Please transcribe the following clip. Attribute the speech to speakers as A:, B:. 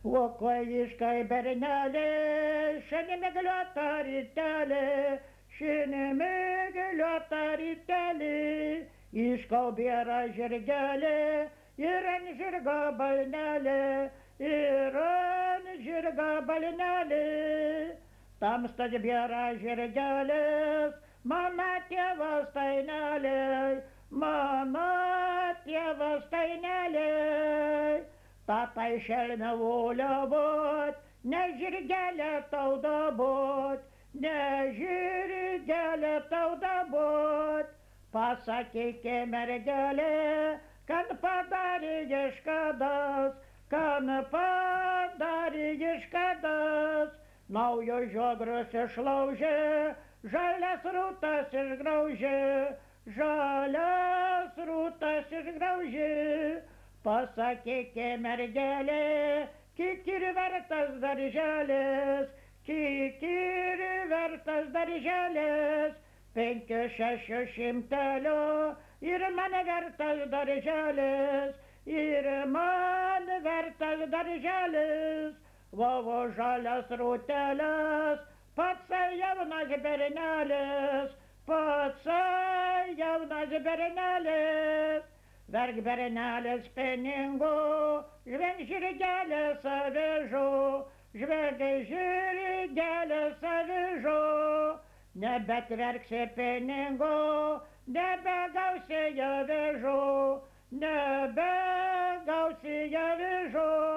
A: O kojiškai bernelė, šiandien mėgliuota rytelė, šiandien mėgliuota rytelė, iškaubėra žirgelė ir ant žirgo balnelė, ir ant žirgo balnelė. Tamstas bėra žirgelis, mano tėvas tainelė, mano tėvas tainelė. Tatai šelme volio būt, ne žirgelė tauda būt, ne žirgelė tauda būt. Pasakykė mergelė, kad padarė iškadas, kad padarė iškadas. Naujo žiogrus išlaužė, žalias rūtas išgraužė, žalias rūtas išgraužė. Pasakykė mergelė, kiek ir vertas darželis, kiek ir vertas darželis, 5-6 šimtelių ir man vertas darželis, ir man vertas darželis. Vovo žalias rūtelis, patsai jaunas bernelis, patsai jaunas bernelis. Verk bernelis pinigų, žvenk žirgelės avižų, žvenk žirgelės avižų. Nebetverksi pinigų, nebegausi avižų, nebegausi avižų.